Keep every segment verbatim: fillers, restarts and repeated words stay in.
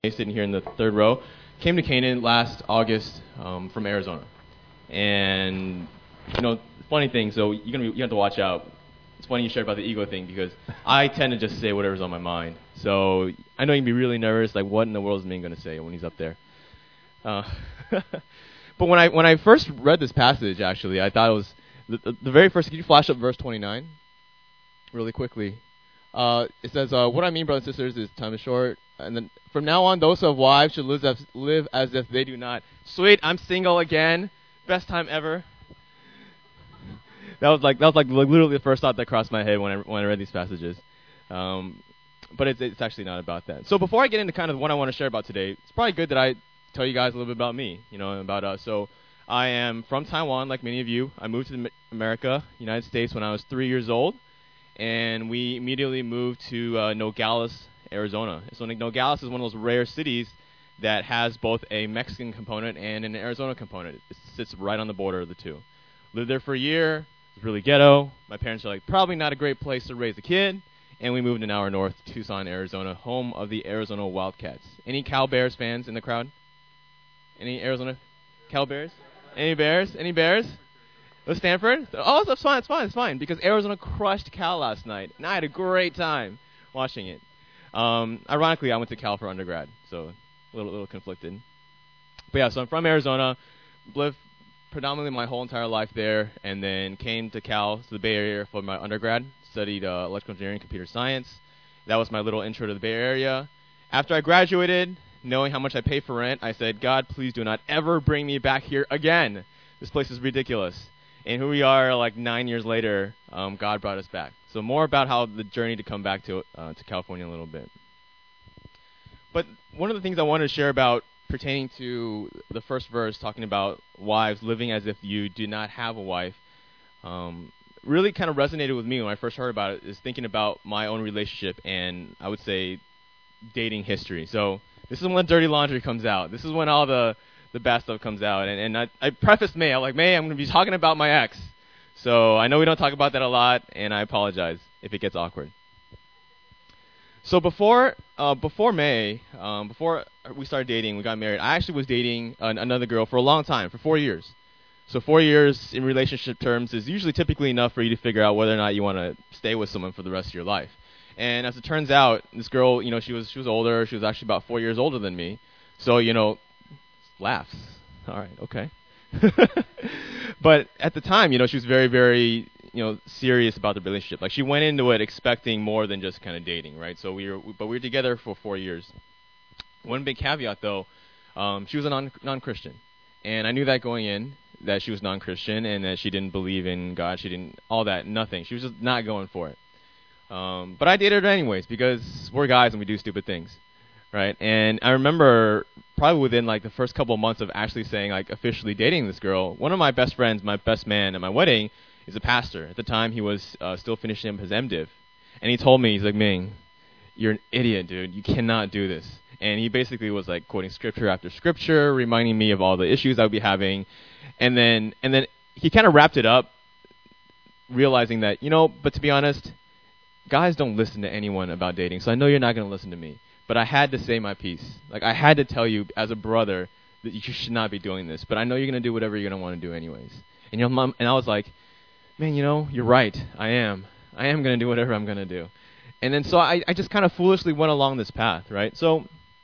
sitting here in the third row, came to Canaan last August um, from Arizona. And, you know, funny thing, so you're gonna be, you have to watch out. It's funny you shared about the ego thing because I tend to just say whatever's on my mind. So I know you can be really nervous, like what in the world is Ming going to say when he's up there? Uh, but when I when I first read this passage, actually, I thought it was the, the, the very first. Can you flash up verse twenty-nine really quickly? Uh, it says, uh, what I mean, brothers and sisters, is time is short. And then from now on, those who have wives should live as, live as if they do not. Sweet, I'm single again. Best time ever. That was like that was like literally the first thought that crossed my head when I when I read these passages. Um, but it's it's actually not about that. So before I get into kind of what I want to share about today, it's probably good that I tell you guys a little bit about me, you know, and about us. So I am from Taiwan, like many of you. I moved to America, United States, when I was three years old. And we immediately moved to uh, Nogales, Arizona. So Nogales is one of those rare cities that has both a Mexican component and an Arizona component. It sits right on the border of the two. Lived there for a year. It was really ghetto. My parents are like, probably not a great place to raise a kid. And we moved an hour north to Tucson, Arizona, home of the Arizona Wildcats. Any Cal Bears fans in the crowd? Any Arizona Cal Bears? Any Bears? Any Bears? With Stanford? Oh, that's fine, it's fine, it's fine. Because Arizona crushed Cal last night, and I had a great time watching it. Um, ironically, I went to Cal for undergrad, so a little, little conflicted. But yeah, so I'm from Arizona, lived predominantly my whole entire life there, and then came to Cal, to the Bay Area for my undergrad. Studied uh, electrical engineering, computer science. That was my little intro to the Bay Area. After I graduated, knowing how much I pay for rent, I said, God, please do not ever bring me back here again. This place is ridiculous. And here we are, like nine years later, um, God brought us back. So more about how the journey to come back to uh, to California a little bit. But one of the things I wanted to share about pertaining to the first verse, talking about wives living as if you do not have a wife, um, really kind of resonated with me when I first heard about it, is thinking about my own relationship and, I would say, dating history. So this is when dirty laundry comes out. This is when all the the bad stuff comes out. And, and I, I prefaced May. I'm like, May, I'm going to be talking about my ex. So I know we don't talk about that a lot, and I apologize if it gets awkward. So before uh, before May, um, before we started dating, we got married, I actually was dating an, another girl for a long time, for four years. So four years in relationship terms is usually typically enough for you to figure out whether or not you want to stay with someone for the rest of your life. And as it turns out, this girl, you know, she was she was older. She was actually about four years older than me. So, you know, laughs. All right, okay. But at the time, you know, she was very, very, you know, serious about the relationship. Like, she went into it expecting more than just kind of dating, right? So we were, but we were together for four years. One big caveat, though, um, she was a non non-Christian, and I knew that going in, that she was non-Christian and that she didn't believe in God. She didn't, all that, nothing. She was just not going for it. Um, but I dated her anyways because we're guys and we do stupid things. Right, and I remember probably within like the first couple of months of actually saying like officially dating this girl, one of my best friends, my best man at my wedding, is a pastor. At the time, he was uh, still finishing up his MDiv, and he told me, he's like, Ming, you're an idiot, dude. You cannot do this. And he basically was like quoting scripture after scripture, reminding me of all the issues I would be having, and then and then he kind of wrapped it up, realizing that, you know, but to be honest, guys don't listen to anyone about dating, so I know you're not going to listen to me. But I had to say my piece. Like, I had to tell you as a brother that you should not be doing this. But I know you're going to do whatever you're going to want to do anyways. And, you know, mom, and I was like, man, you know, you're right. I am. I am going to do whatever I'm going to do. And then so I, I just kind of foolishly went along this path, right? So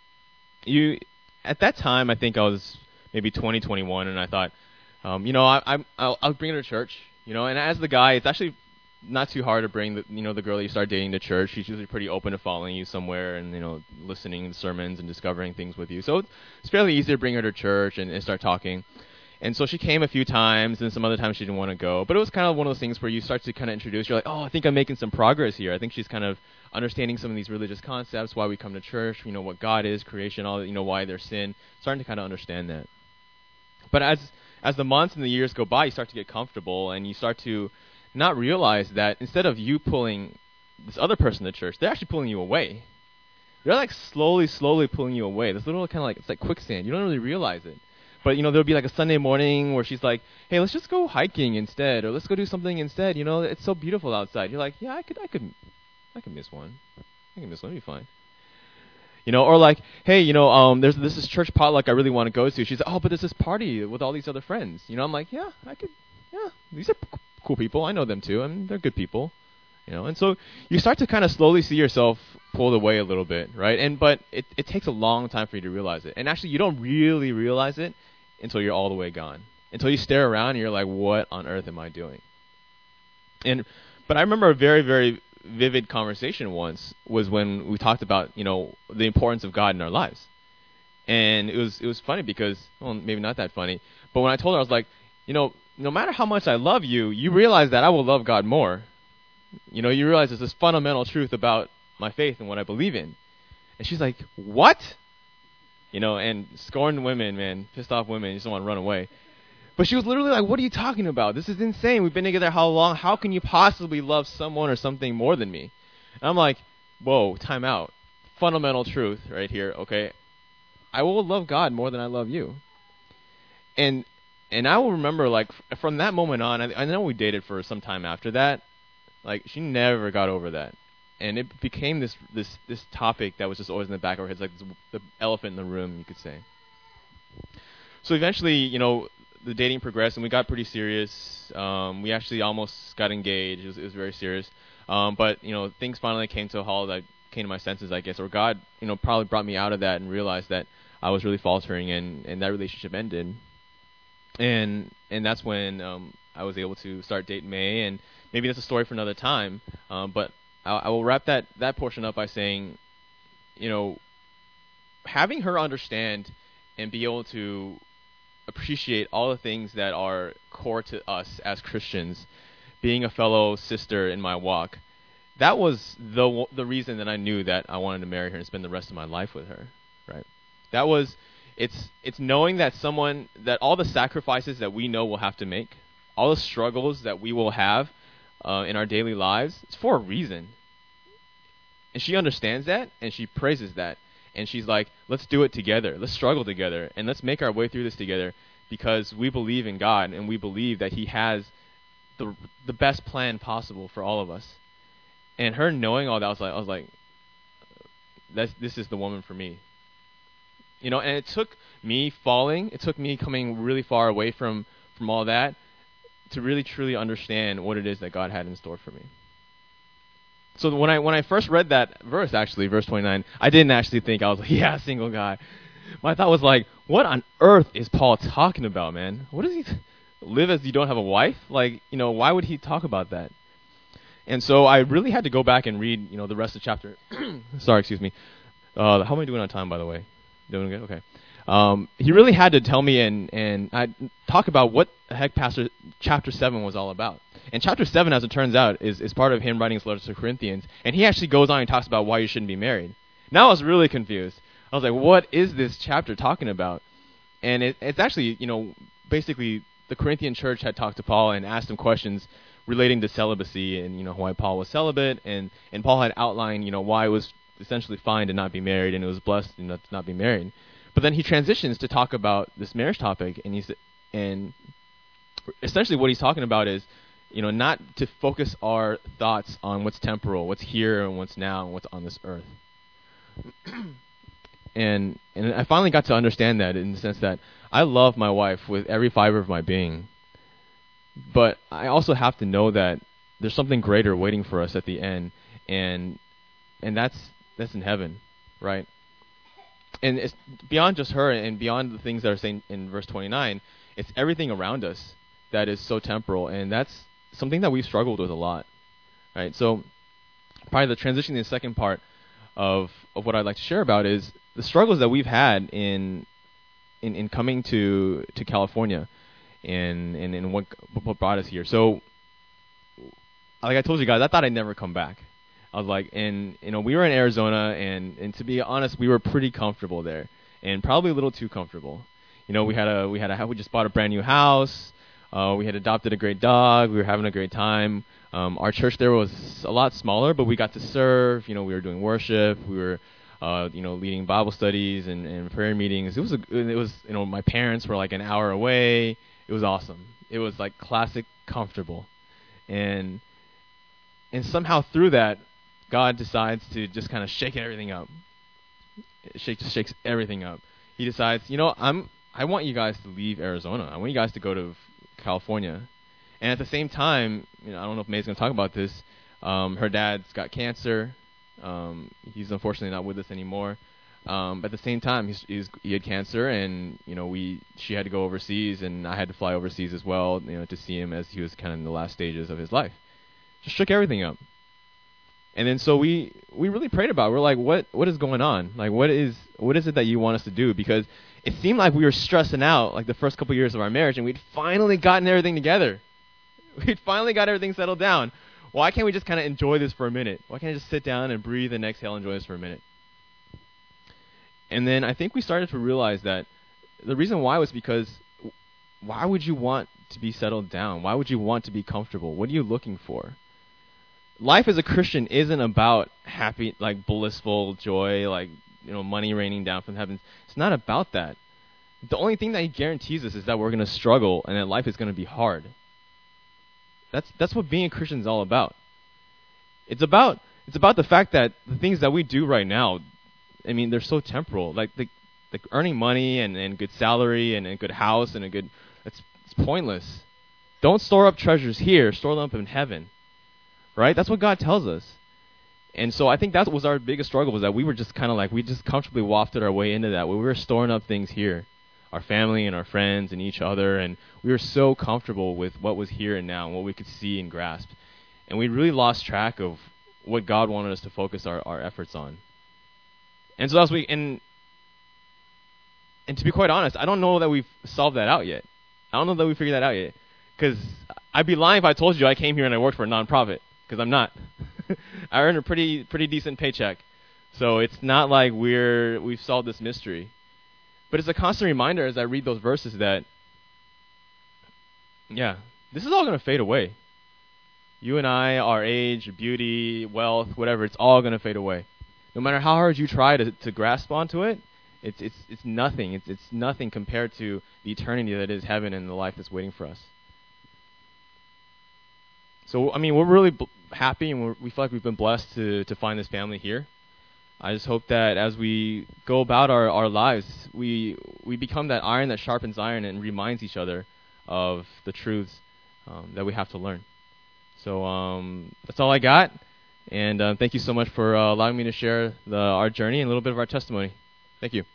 you, at that time, I think I was maybe twenty, twenty-one, and I thought, um, you know, I, I, I'll, I'll bring her to church. You know, and as the guy, it's actually not too hard to bring the, you know, the girl that you start dating to church. She's usually pretty open to following you somewhere and, you know, listening to sermons and discovering things with you. So it's fairly easy to bring her to church and, and start talking. And so she came a few times, and some other times she didn't want to go. But it was kind of one of those things where you start to kind of introduce. You're like, oh, I think I'm making some progress here. I think she's kind of understanding some of these religious concepts, why we come to church, you know, what God is, creation, all, you know, why there's sin. Starting to kind of understand that. But as as the months and the years go by, you start to get comfortable, and you start to not realize that instead of you pulling this other person to church, they're actually pulling you away. They're like slowly, slowly pulling you away. This little kind of like, it's like quicksand. You don't really realize it. But, you know, there'll be like a Sunday morning where she's like, hey, let's just go hiking instead, or let's go do something instead. You know, it's so beautiful outside. You're like, yeah, I could, I could, I could miss one. I can miss one. It'll be fine. You know, or like, hey, you know, um, there's this is church potluck I really want to go to. She's like, oh, but there's this party with all these other friends. You know, I'm like, yeah, I could, yeah, these are p- cool people. I know them too. I mean, they're good people. You know, and so you start to kind of slowly see yourself pulled away a little bit, right? And but it it takes a long time for you to realize it. And actually, you don't really realize it until you're all the way gone. Until you stare around and you're like, what on earth am I doing? And but I remember a very, very vivid conversation once was when we talked about, you know, the importance of God in our lives. And it was it was funny because, well, maybe not that funny, but when I told her, I was like, you know, no matter how much I love you, you realize that I will love God more. You know, you realize there's this fundamental truth about my faith and what I believe in. And she's like, what? You know, and scorned women, man, pissed off women, you just want to run away. But she was literally like, what are you talking about? This is insane. We've been together how long? How can you possibly love someone or something more than me? And I'm like, whoa, time out. Fundamental truth right here, okay? I will love God more than I love you. And and I will remember, like, f- from that moment on, I, I know we dated for some time after that. Like, she never got over that. And it became this this this topic that was just always in the back of her head, like this, the elephant in the room, you could say. So eventually, you know, the dating progressed, and we got pretty serious. Um, we actually almost got engaged. It was, it was very serious. Um, but, you know, things finally came to a halt. I came to my senses, I guess, or God, you know, probably brought me out of that and realized that I was really faltering, and, and that relationship ended. And and that's when um, I was able to start dating May, and maybe that's a story for another time. Um, but I, I will wrap that, that portion up by saying, you know, having her understand and be able to appreciate all the things that are core to us as Christians, being a fellow sister in my walk, that was the the reason that I knew that I wanted to marry her and spend the rest of my life with her, right? That was, it's it's knowing that someone, that all the sacrifices that we know we'll have to make, all the struggles that we will have uh, in our daily lives, it's for a reason. And she understands that, and she praises that. And she's like, let's do it together. Let's struggle together, and let's make our way through this together, because we believe in God, and we believe that He has the the best plan possible for all of us. And her knowing all that, I was like, I was like, that's, this is the woman for me. You know, and it took me falling, it took me coming really far away from, from all that to really truly understand what it is that God had in store for me. So when I when I first read that verse, actually, verse twenty-nine, I didn't actually think, I was like, yeah, single guy. My thought was like, what on earth is Paul talking about, man? What does he t- live as you don't have a wife? Like, you know, why would he talk about that? And so I really had to go back and read, you know, the rest of the chapter. Sorry, excuse me. Uh, how am I doing on time, by the way? Doing good? Okay. Um, he really had to tell me and, and I talk about what the heck Pastor chapter seven was all about. And chapter seven, as it turns out, is, is part of him writing his letter to Corinthians. And he actually goes on and talks about why you shouldn't be married. Now I was really confused. I was like, what is this chapter talking about? And it, it's actually, you know, basically the Corinthian church had talked to Paul and asked him questions relating to celibacy and, you know, why Paul was celibate. And, and Paul had outlined, you know, why it was essentially fine to not be married, and it was blessed, you know, to not be married. But then he transitions to talk about this marriage topic, and he's and essentially what he's talking about is, you know, not to focus our thoughts on what's temporal, what's here and what's now and what's on this earth. and and I finally got to understand that, in the sense that I love my wife with every fiber of my being, but I also have to know that there's something greater waiting for us at the end, and and that's that's in heaven, right? And it's beyond just her, and beyond the things that are saying in verse twenty-nine, it's everything around us that is so temporal, and that's something that we've struggled with a lot, right? So probably the transition to the second part of of what I'd like to share about is the struggles that we've had in in, in coming to to California, and, and, and what, what brought us here. So like I told you guys, I thought I'd never come back. I was like, and you know, we were in Arizona, and, and to be honest, we were pretty comfortable there, and probably a little too comfortable. You know, we had a we had a we just bought a brand new house. Uh, we had adopted a great dog. We were having a great time. Um, our church there was a lot smaller, but we got to serve. You know, we were doing worship. We were, uh, you know, leading Bible studies and, and prayer meetings. It was a, it was you know, my parents were like an hour away. It was awesome. It was like classic comfortable, and and somehow through that, God decides to just kind of shake everything up. It shakes, shakes everything up. He decides, you know, I'm, I want you guys to leave Arizona. I want you guys to go to California. And at the same time, you know, I don't know if May's going to talk about this. Um, her dad's got cancer. Um, he's unfortunately not with us anymore. Um, but at the same time, he's, he's, he had cancer, and you know, we she had to go overseas, and I had to fly overseas as well, you know, to see him as he was kind of in the last stages of his life. Just shook everything up. And then so we we really prayed about it. We're like, what what is going on? Like, what is what is it that you want us to do? Because it seemed like we were stressing out like the first couple years of our marriage, and we'd finally gotten everything together. We'd finally got everything settled down. Why can't we just kind of enjoy this for a minute? Why can't I just sit down and breathe and exhale and enjoy this for a minute? And then I think we started to realize that the reason why was because why would you want to be settled down? Why would you want to be comfortable? What are you looking for? Life as a Christian isn't about happy, like blissful joy, like, you know, money raining down from heaven. It's not about that. The only thing that he guarantees us is that we're going to struggle and that life is going to be hard. That's that's what being a Christian is all about. It's about it's about the fact that the things that we do right now, I mean, they're so temporal. Like the, like earning money and, and good salary and a good house and a good, it's, it's pointless. Don't store up treasures here. Store them up in heaven. Right? That's what God tells us. And so I think that was our biggest struggle, was that we were just kind of like, we just comfortably wafted our way into that. We were storing up things here, our family and our friends and each other, and we were so comfortable with what was here and now and what we could see and grasp. And we really lost track of what God wanted us to focus our, our efforts on. And so that's we and and to be quite honest, I don't know that we've solved that out yet. I don't know that we figured that out yet. Because I'd be lying if I told you I came here and I worked for a nonprofit, because I'm not. I earn a pretty pretty decent paycheck. So it's not like we're we've solved this mystery. But it's a constant reminder as I read those verses that, yeah, this is all going to fade away. You and I, our age, beauty, wealth, whatever, it's all going to fade away. No matter how hard you try to, to grasp onto it, it's it's it's nothing. It's it's nothing compared to the eternity that is heaven and the life that's waiting for us. So I mean, we're really b- happy, and we're, we feel like we've been blessed to to find this family here. I just hope that as we go about our, our lives, we we become that iron that sharpens iron and reminds each other of the truths um, that we have to learn. So um, that's all I got. And uh, thank you so much for uh, allowing me to share the, our journey and a little bit of our testimony. Thank you.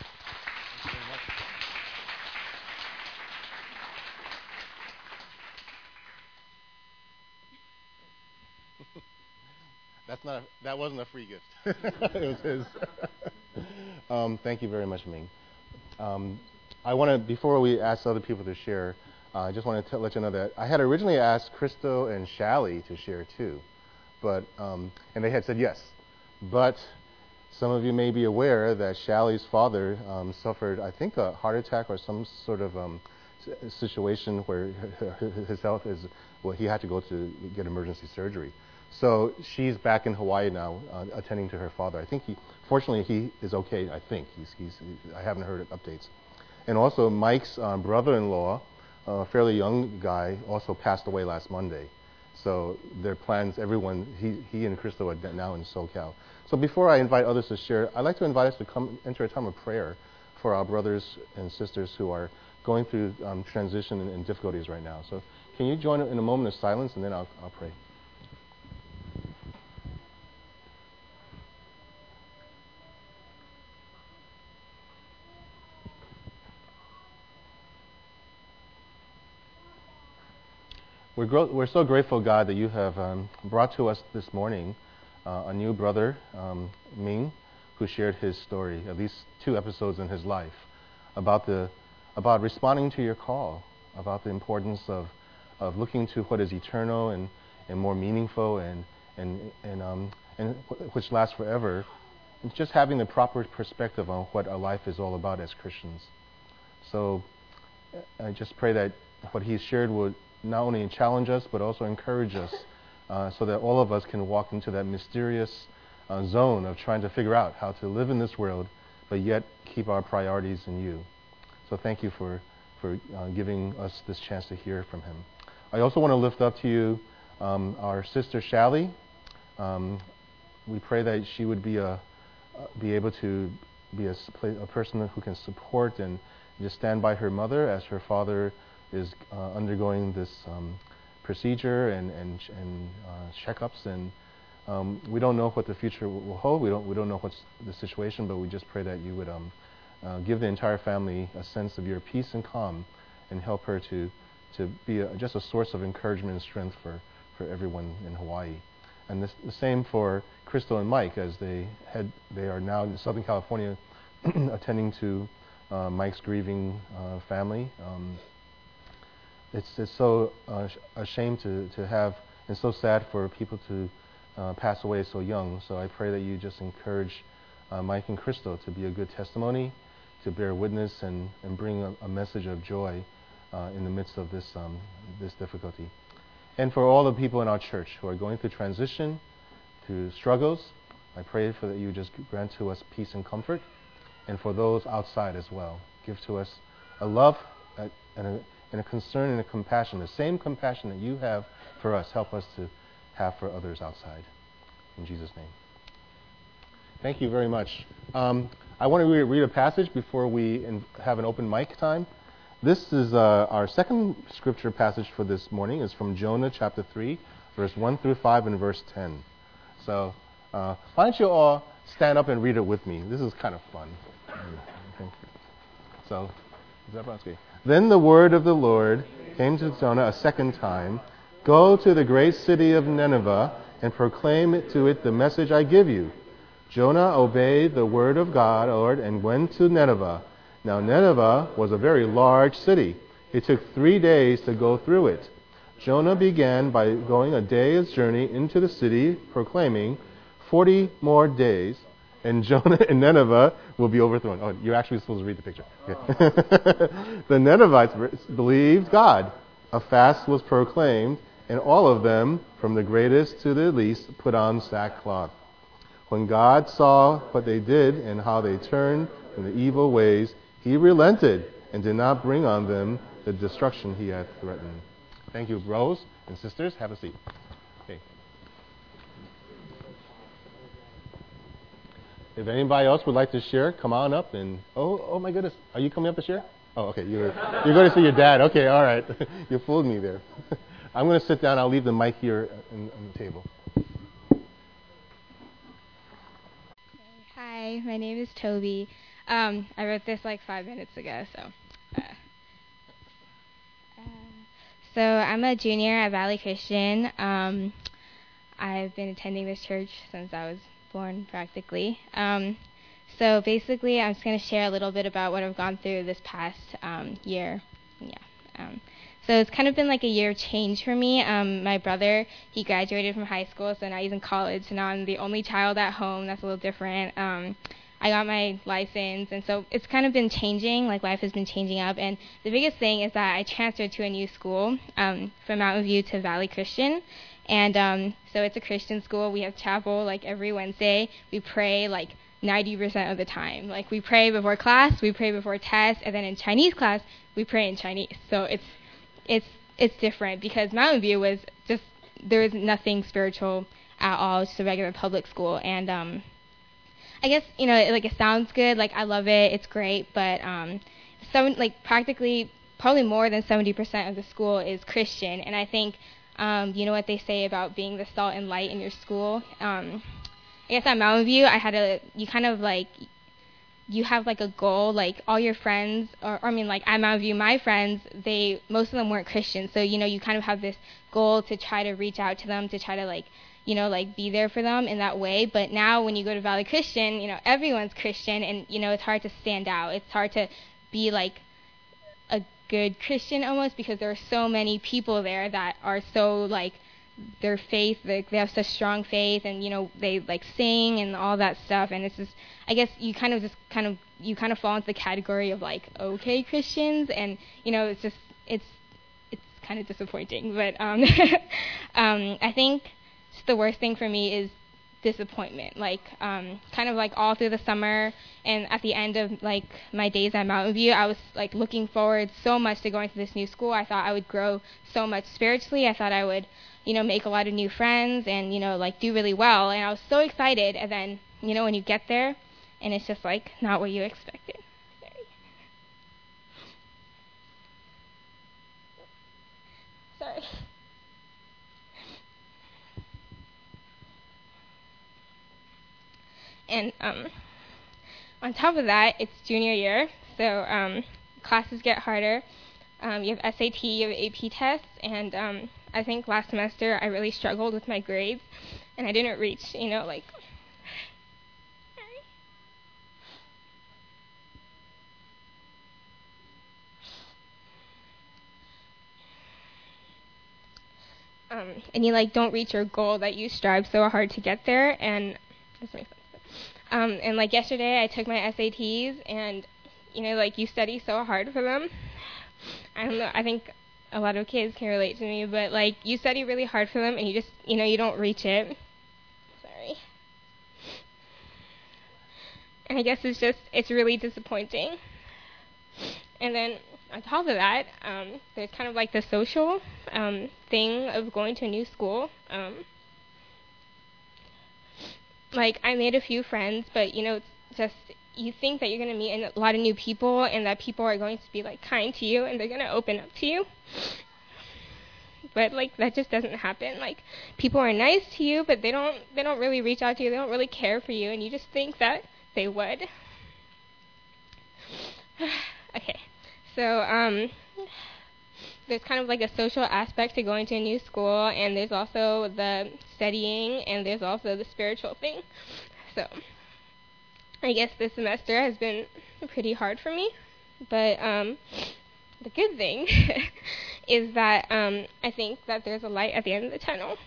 That's not. A, that wasn't a free gift. It was his. um, thank you very much, Ming. Um, I want to, before we ask other people to share, uh, I just want to let you know that I had originally asked Christo and Shally to share too. But um, and they had said yes, but some of you may be aware that Shally's father um, suffered, I think, a heart attack or some sort of um, situation where his health is, well, he had to go to get emergency surgery. So she's back in Hawaii now, uh, attending to her father. I think he, fortunately, he is okay. I think he's, he's I haven't heard updates. And also, Mike's um, brother-in-law, a fairly young guy, also passed away last Monday. So their plans, everyone, he, he and Christo are now in SoCal. So before I invite others to share, I'd like to invite us to come enter a time of prayer for our brothers and sisters who are going through um, transition and, and difficulties right now. So can you join in a moment of silence, and then I'll, I'll pray. We're, gro- we're so grateful, God, that you have um, brought to us this morning uh, a new brother, um, Ming, who shared his story, at least two episodes in his life, about the about responding to your call, about the importance of, of looking to what is eternal and, and more meaningful and and and um and which lasts forever, and just having the proper perspective on what our life is all about as Christians. So I just pray that what he shared would not only challenge us, but also encourage us uh, so that all of us can walk into that mysterious uh, zone of trying to figure out how to live in this world, but yet keep our priorities in you. So thank you for, for uh, giving us this chance to hear from him. I also want to lift up to you um, our sister Shally. Um, we pray that she would be a, be able to be a, a person who can support and just stand by her mother as her father is uh, undergoing this um, procedure and and, and uh, checkups, and um, we don't know what the future will hold. We don't we don't know what's the situation, but we just pray that you would um, uh, give the entire family a sense of your peace and calm, and help her to to be a, just a source of encouragement and strength for, for everyone in Hawaii. And this, the same for Crystal and Mike as they head. They are now in Southern California, attending to uh, Mike's grieving uh, family. Um, it's it's so uh, sh- a shame to to have, and so sad for people to uh, pass away so young. So I pray that you just encourage uh, Mike and Crystal to be a good testimony, to bear witness and and bring a, a message of joy uh, in the midst of this um, this difficulty. And for all the people in our church who are going through transition, through struggles, I pray for that you just grant to us peace and comfort. And for those outside as well, give to us a love and a, and a concern and a compassion, the same compassion that you have for us. Help us to have for others outside. In Jesus' name. Thank you very much. Um, I want to re- read a passage before we in- have an open mic time. This is uh, our second scripture passage for this morning. It's from Jonah chapter three, verse one through five and verse ten. So uh, why don't you all stand up and read it with me? This is kind of fun. Okay. So, is that okay? Then the word of the Lord came to Jonah a second time. Go to the great city of Nineveh and proclaim it to it the message I give you. Jonah obeyed the word of God, Lord, and went to Nineveh. Now Nineveh was a very large city. It took three days to go through it. Jonah began by going a day's journey into the city, proclaiming, forty more days, and Jonah and Nineveh will be overthrown. Oh, you're actually supposed to read the picture. Okay. The Ninevites believed God. A fast was proclaimed, and all of them, from the greatest to the least, put on sackcloth. When God saw what they did and how they turned from the evil ways, He relented and did not bring on them the destruction He had threatened. Thank you, brothers and sisters. Have a seat. Okay. If anybody else would like to share, come on up and oh, oh my goodness, are you coming up to share? Oh, okay. You're you're going to see your dad. Okay, all right. You fooled me there. I'm going to sit down. I'll leave the mic here on, on the table. Hi, my name is Toby. Um, I wrote this like five minutes ago, so. Uh, uh, so I'm a junior at Valley Christian. Um, I've been attending this church since I was born, practically. Um, so basically, I'm just going to share a little bit about what I've gone through this past um, year. Yeah. Um, so it's kind of been like a year of change for me. Um, my brother, he graduated from high school, so now he's in college. So now I'm the only child at home. That's a little different. Um, I got my license, and so it's kind of been changing. Like, life has been changing up. And the biggest thing is that I transferred to a new school um, from Mountain View to Valley Christian. And um, so it's a Christian school. We have chapel, like, every Wednesday. We pray, like, ninety percent of the time. Like, we pray before class, we pray before test, and then in Chinese class, we pray in Chinese. So it's it's it's different because Mountain View was just, there was nothing spiritual at all. It's just a regular public school. And um, I guess, you know, it, like, it sounds good. Like, I love it. It's great. But um, some, like, practically, probably more than seventy percent of the school is Christian. And I think, um, you know what they say about being the salt and light in your school? Um, I guess at Mountain View, I had a, you kind of, like, you have, like, a goal. Like, all your friends, or, or I mean, like, at Mountain View, my friends, they, most of them weren't Christian. So, you know, you kind of have this goal to try to reach out to them, to try to, like, you know, like, be there for them in that way. But now when you go to Valley Christian, you know, everyone's Christian, and, you know, it's hard to stand out. It's hard to be, like, a good Christian almost, because there are so many people there that are so, like, their faith, like, they have such strong faith, and, you know, they, like, sing and all that stuff. And it's just, I guess you kind of just kind of, you kind of fall into the category of, like, okay Christians, and, you know, it's just, it's, it's kind of disappointing. But um, um, I think the worst thing for me is disappointment. Like, um, kind of like all through the summer and at the end of, like, my days at Mountain View, I was, like, looking forward so much to going to this new school. I thought I would grow so much spiritually. I thought I would, you know, make a lot of new friends and, you know, like, do really well. And I was so excited. And then, you know, when you get there, and it's just like not what you expected. Sorry. Sorry. And um, on top of that, it's junior year, so um, classes get harder. Um, you have S A T, you have A P tests, and um, I think last semester I really struggled with my grades, and I didn't reach, you know, like. Um, and you like don't reach your goal that you strive so hard to get there, and this makes sense. Um, and like yesterday, I took my S A Ts, and you know, like you study so hard for them. I don't know. I think a lot of kids can relate to me, but like you study really hard for them, and you just, you know, you don't reach it. Sorry. And I guess it's just, it's really disappointing. And then on top of that, um, there's kind of like the social um, thing of going to a new school. Um, like I made a few friends, but you know, it's just you think that you're going to meet a lot of new people, and that people are going to be like kind to you, and they're going to open up to you. But like that just doesn't happen. Like people are nice to you, but they don't they don't really reach out to you. They don't really care for you, and you just think that they would. Okay, so um, there's kind of like a social aspect to going to a new school, and there's also the studying, and there's also the spiritual thing. So I guess this semester has been pretty hard for me, but um, the good thing is that um, I think that there's a light at the end of the tunnel,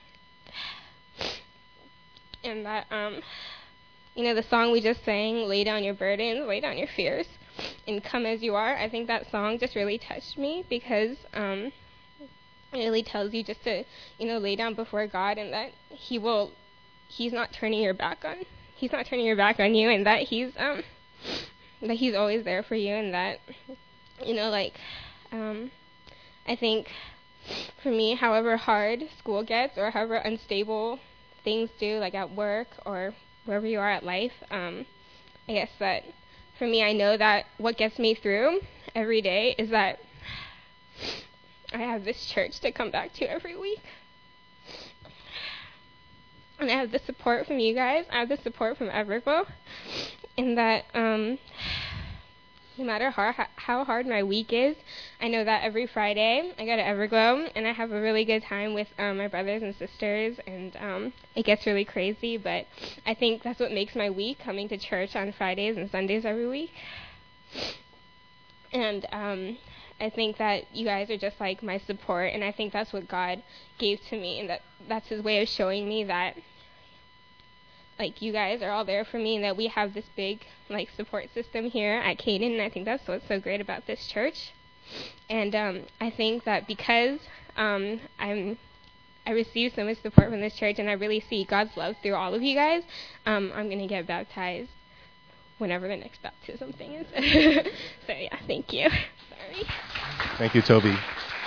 and that um, you know, the song we just sang, "Lay down your burdens, lay down your fears, and come as you are." I think that song just really touched me because um, it really tells you just to, you know, lay down before God, and that He will, He's not turning your back on, He's not turning your back on you, and that He's um, that He's always there for you, and that, you know, like, um, I think for me, however hard school gets or however unstable things do, like at work or wherever you are at life, um, I guess that for me, I know that what gets me through every day is that I have this church to come back to every week. And I have the support from you guys. I have the support from Everglow. And that um, no matter how, how hard my week is, I know that every Friday I go to Everglow and I have a really good time with um, my brothers and sisters, and um, it gets really crazy, but I think that's what makes my week, coming to church on Fridays and Sundays every week. And um, I think that you guys are just like my support, and I think that's what God gave to me, and that that's His way of showing me that like you guys are all there for me, and that we have this big like support system here at Caden, and I think that's what's so great about this church. And um, I think that because um, I'm I receive so much support from this church, and I really see God's love through all of you guys, um, I'm going to get baptized whenever the next baptism thing is. So yeah, thank you. Sorry. Thank you, Toby.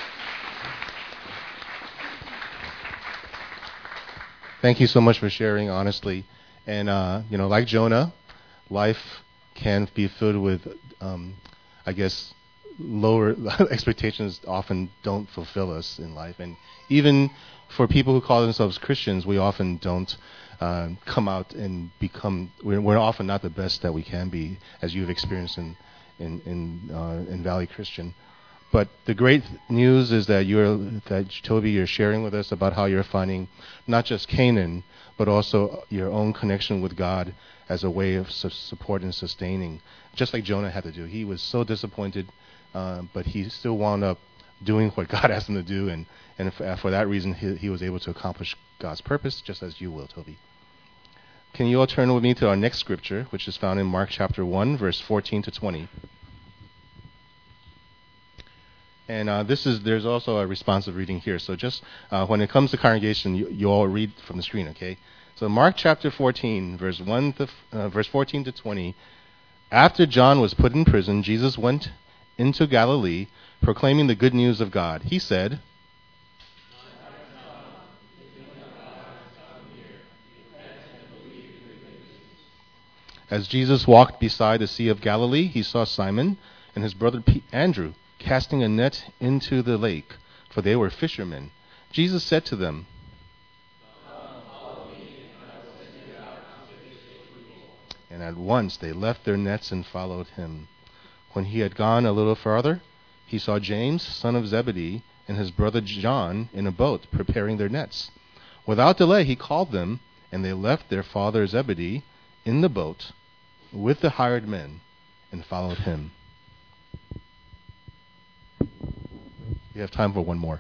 Thank you so much for sharing honestly. And, uh, you know, like Jonah, life can be filled with, um, I guess, lower expectations often don't fulfill us in life. And even for people who call themselves Christians, we often don't uh, come out and become, we're, we're often not the best that we can be, as you've experienced in, in, in, uh, in Valley Christian. But the great news is that you're, that Toby, you're sharing with us about how you're finding not just Canaan, but also your own connection with God as a way of su- support and sustaining, just like Jonah had to do. He was so disappointed, uh, but he still wound up doing what God asked him to do, and, and f- for that reason, he, he was able to accomplish God's purpose, just as you will, Toby. Can you all turn with me to our next scripture, which is found in Mark chapter one, verse fourteen to twenty. And uh, this is, there's also a responsive reading here. So just uh, when it comes to congregation, you, you all read from the screen, okay? So Mark chapter fourteen, verse one to, uh, verse fourteen to twenty. After John was put in prison, Jesus went into Galilee, proclaiming the good news of God. He said, As Jesus walked beside the Sea of Galilee, he saw Simon and his brother P- Andrew casting a net into the lake, for they were fishermen. Jesus said to them, and at once they left their nets and followed him. When he had gone a little farther, he saw James, son of Zebedee, and his brother John in a boat, preparing their nets. Without delay he called them, and they left their father Zebedee in the boat with the hired men and followed him. We have time for one more.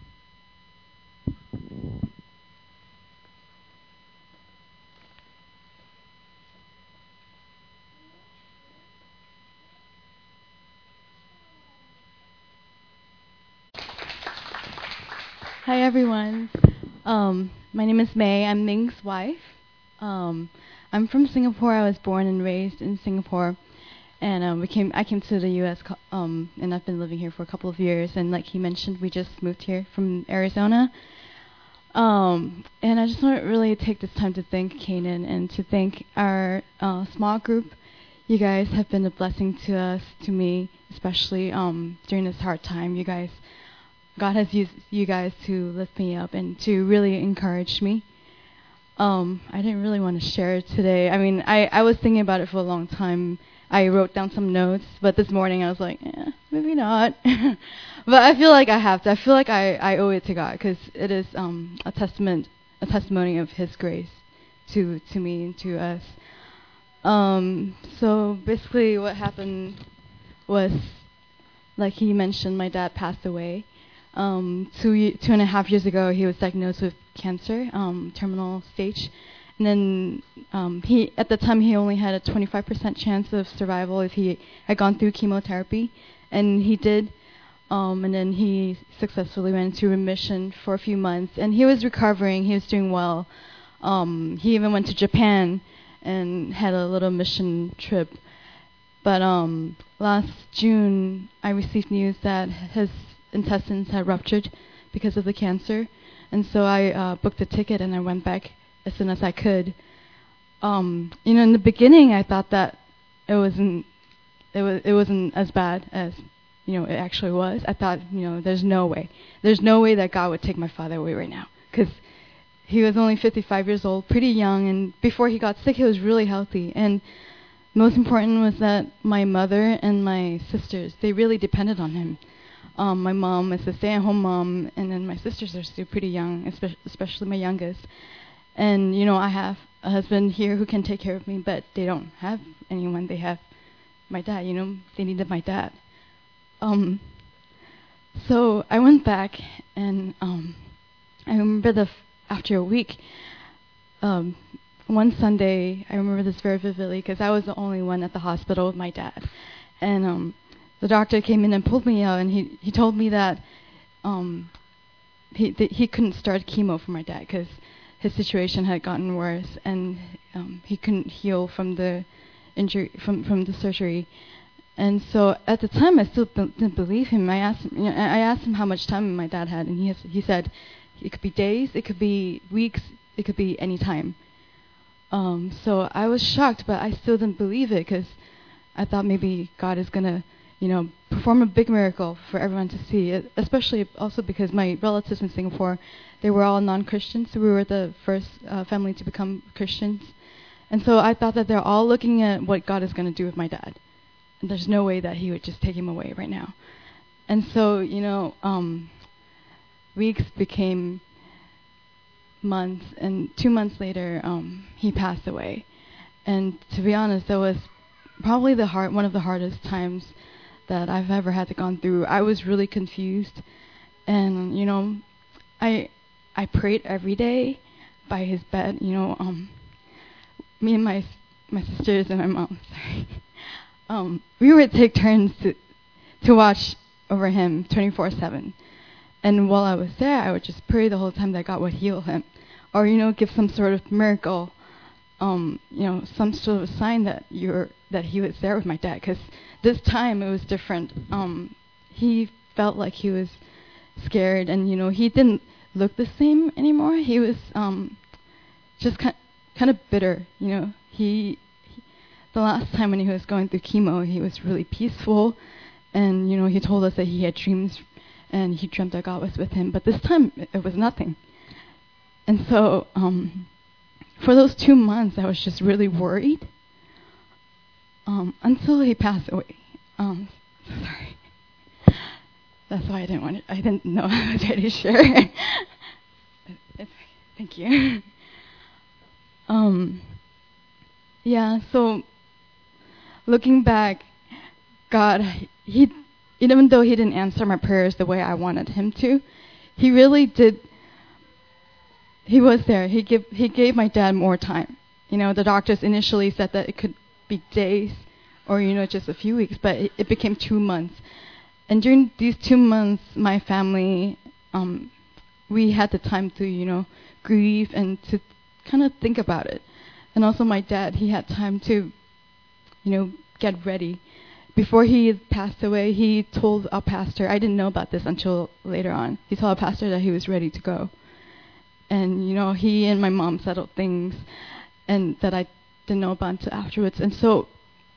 Hi, everyone. Um, my name is May. I'm Ming's wife. Um, I'm from Singapore. I was born and raised in Singapore, and um, we came. I came to the U S co- um, and I've been living here for a couple of years. And like he mentioned, we just moved here from Arizona. Um, and I just want to really take this time to thank Canaan and to thank our uh, small group. You guys have been a blessing to us, to me, especially um, during this hard time. You guys. God has used you guys to lift me up and to really encourage me. Um, I didn't really want to share it today. I mean, I, I was thinking about it for a long time. I wrote down some notes, but this morning I was like, eh, maybe not. But I feel like I have to. I feel like I, I owe it to God because it is um, a testament, a testimony of His grace to to me and to us. Um, so basically, what happened was, like he mentioned, my dad passed away. Um, two, ye- two and a half years ago, he was diagnosed with cancer, um, terminal stage. And then um, he, at the time, he only had a twenty-five percent chance of survival if he had gone through chemotherapy. And he did. Um, and then he successfully went into remission for a few months. And he was recovering. He was doing well. Um, he even went to Japan and had a little mission trip. But um, last June, I received news that his intestines had ruptured because of the cancer, and so I uh, booked a ticket and I went back as soon as I could. Um, you know, in the beginning, I thought that it wasn't it was it wasn't as bad as you know it actually was. I thought, you know, there's no way, there's no way that God would take my father away right now, because he was only fifty-five years old, pretty young, and before he got sick, he was really healthy. And most important was that my mother and my sisters, they really depended on him. Um, my mom is a stay-at-home mom, and then my sisters are still pretty young, espe- especially my youngest. And, you know, I have a husband here who can take care of me, but they don't have anyone. They have my dad, you know. They needed my dad. Um, so I went back, and um, I remember the f- after a week, um, one Sunday, I remember this very vividly because I was the only one at the hospital with my dad. And um, the doctor came in and pulled me out, and he, he told me that um, he th- he couldn't start chemo for my dad because his situation had gotten worse, and um, he couldn't heal from the injury from, from the surgery. And so at the time, I still b- didn't believe him. I asked him, you know, I asked him how much time my dad had, and he has, he said it could be days, it could be weeks, it could be any time. Um, so I was shocked, but I still didn't believe it because I thought maybe God is gonna, you know, perform a big miracle for everyone to see. It, especially also because my relatives in Singapore, they were all non-Christians. So we were the first uh, family to become Christians, and so I thought that they're all looking at what God is gonna do with my dad. And there's no way that He would just take him away right now. And so, you know, um, weeks became months, and two months later, um, he passed away. And to be honest, that was probably the hard, one of the hardest times that I've ever had to gone through. I was really confused, and you know, I I prayed every day by his bed. You know, um, me and my my sisters and my mom, sorry, um, we would take turns to to watch over him twenty-four seven. And while I was there, I would just pray the whole time that God would heal him, or you know, give some sort of miracle, um, you know, some sort of sign that you're that he was there with my dad. Because this time it was different. Um, he felt like he was scared, and you know, he didn't look the same anymore. He was um, just kind kind of bitter. You know, he, he the last time when he was going through chemo, he was really peaceful, and you know, he told us that he had dreams, and he dreamt that God was with him. But this time, it, it was nothing. And so, um, for those two months, I was just really worried um, until he passed away. Um, sorry. That's why I didn't want to, I didn't know I was ready to share. it's, it's, thank you. um, yeah, so looking back, God, he, even though he didn't answer my prayers the way I wanted him to, he really did. He was there. He gave he gave my dad more time. You know, the doctors initially said that it could be days or, you know, just a few weeks, but it, it became two months. And during these two months, my family, um, we had the time to, you know, grieve and to kind of think about it. And also my dad, he had time to, you know, get ready. Before he passed away, he told our pastor, I didn't know about this until later on, he told our pastor that he was ready to go. And, you know, he and my mom settled things and that I didn't know about until afterwards. And so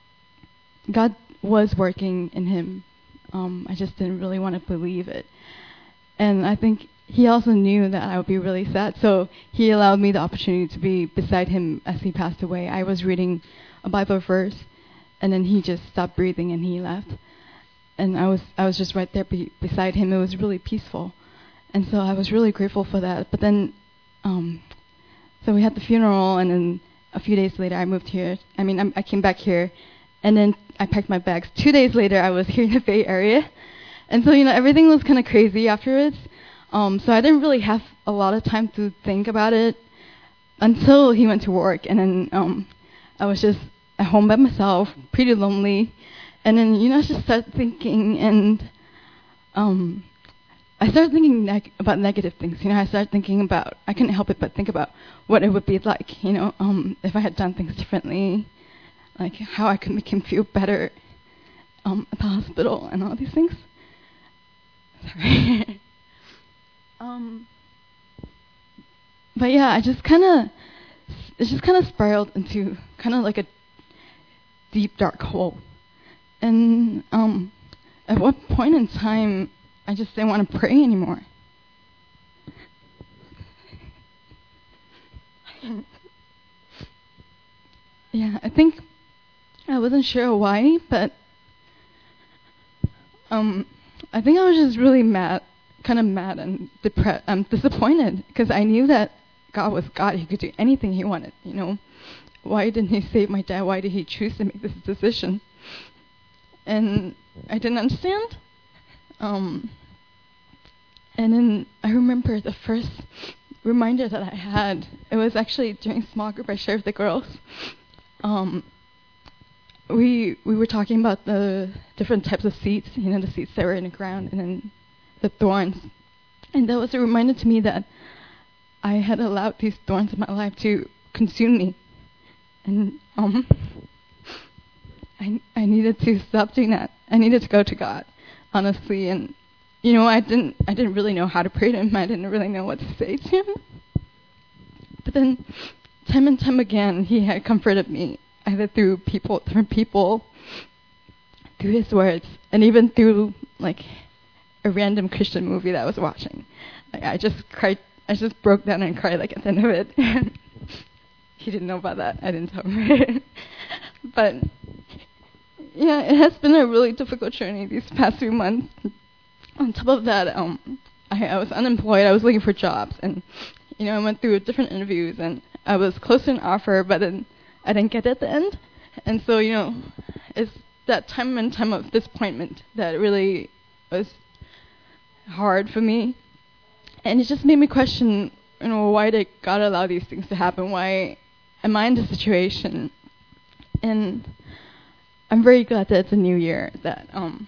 God was working in him. Um, I just didn't really want to believe it. And I think he also knew that I would be really sad. So he allowed me the opportunity to be beside him as he passed away. I was reading a Bible verse, and then he just stopped breathing and he left. And I was I was just right there be, beside him. It was really peaceful. And so I was really grateful for that. But then, um, so we had the funeral, and then a few days later I moved here. I mean, I'm, I came back here, and then I packed my bags. Two days later I was here in the Bay Area. And so, you know, everything was kind of crazy afterwards. Um, so I didn't really have a lot of time to think about it until he went to work. And then um, I was just at home by myself, pretty lonely. And then, you know, I just started thinking, and um, I started thinking neg- about negative things. You know, I started thinking about, I couldn't help it but think about what it would be like, you know, um, if I had done things differently, like how I could make him feel better um, at the hospital and all these things. Sorry. um, but yeah, I just kind of, it just kind of spiraled into kind of like a deep, dark hole. And um, at what point in time, I just didn't want to pray anymore. Yeah, I think I wasn't sure why, but um, I think I was just really mad, kind of mad and depressed, um, disappointed, because I knew that God was God. He could do anything he wanted, you know. Why didn't he save my dad? Why did he choose to make this decision? And I didn't understand. Um, and then I remember the first reminder that I had, it was actually during small group I shared with the girls. Um, we we were talking about the different types of seeds, you know, the seeds that were in the ground, and then the thorns. And that was a reminder to me that I had allowed these thorns in my life to consume me. And um, I I needed to stop doing that. I needed to go to God, honestly. And you know, I didn't I didn't really know how to pray to him. I didn't really know what to say to him. But then, time and time again, he had comforted me, either through people, different people, through his words, and even through like a random Christian movie that I was watching. Like, I just cried. I just broke down and cried like at the end of it. He didn't know about that. I didn't tell him. But yeah, it has been a really difficult journey these past few months. On top of that, um, I, I was unemployed. I was looking for jobs, and you know, I went through different interviews, and I was close to an offer, but then I didn't get it at the end. And so, you know, it's that time and time of disappointment that really was hard for me. And it just made me question, you know, why did God allow these things to happen? Why am I in this situation? And I'm very glad that it's a new year, that um,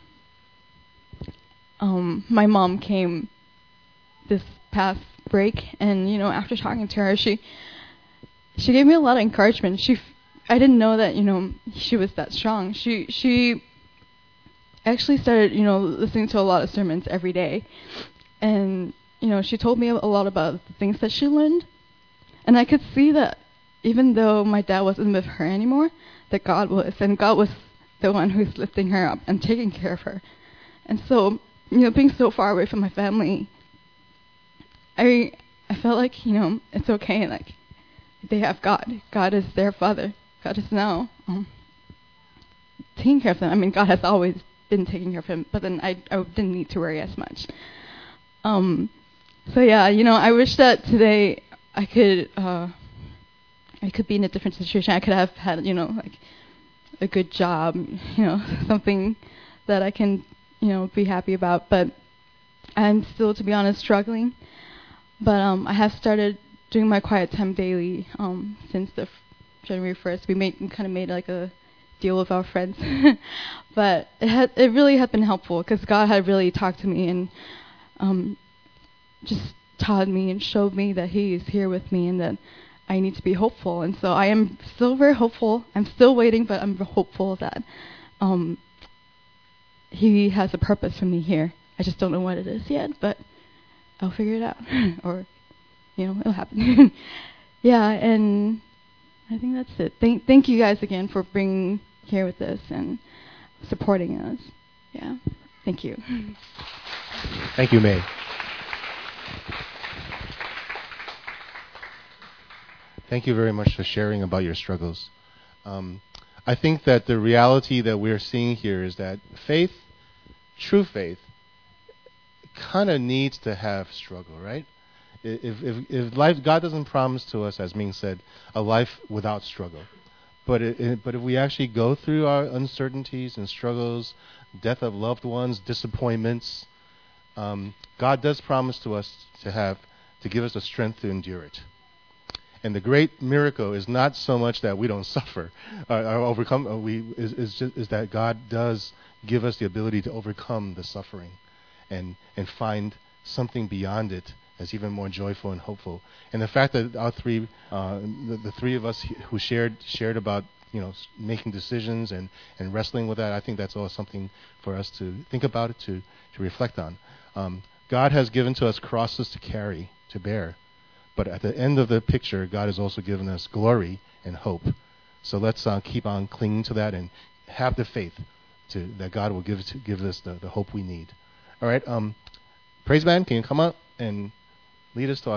um, my mom came this past break, and, you know, after talking to her, she she gave me a lot of encouragement. She, f- I didn't know that, you know, she was that strong. She she actually started, you know, listening to a lot of sermons every day, and you know, she told me a lot about the things that she learned, and I could see that even though my dad wasn't with her anymore, that God was, and God was the one who's lifting her up and taking care of her. And so, you know, being so far away from my family, I I felt like, you know, it's okay. Like, they have God. God is their father. God is now um, taking care of them. I mean, God has always been taking care of him, but then I, I didn't need to worry as much. Um, so yeah, you know, I wish that today I could uh, I could be in a different situation. I could have had, you know, like a good job, you know, something that I can, you know, be happy about. But I'm still, to be honest, struggling. But um, I have started doing my quiet time daily um, since the f- January first. We made we kind of made like a deal with our friends, but it had it really had been helpful because God had really talked to me and um, just taught me and showed me that He is here with me and that I need to be hopeful. And so I am still very hopeful. I'm still waiting, but I'm hopeful that um, He has a purpose for me here. I just don't know what it is yet, but I'll figure it out, or, you know, it'll happen. Yeah, and I think that's it. Thank, thank you guys again for being here with us and supporting us. Yeah, thank you. Thank you, May. Thank you very much for sharing about your struggles. Um, I think that the reality that we're seeing here is that faith, true faith, kind of needs to have struggle, right? If, if if life, God doesn't promise to us, as Ming said, a life without struggle. But it, it, but if we actually go through our uncertainties and struggles, death of loved ones, disappointments, um, God does promise to us to have to give us the strength to endure it. And the great miracle is not so much that we don't suffer or, or overcome. Or we is is, just, is that God does give us the ability to overcome the suffering, and and find something beyond it that's even more joyful and hopeful. And the fact that our three, uh, the, the three of us who shared shared about, you know, making decisions and, and wrestling with that, I think that's all something for us to think about, to to reflect on. Um, God has given to us crosses to carry, to bear. But at the end of the picture, God has also given us glory and hope. So let's uh, keep on clinging to that and have the faith to that God will give to, give us the, the hope we need. All right, um, praise band, can you come up and lead us to our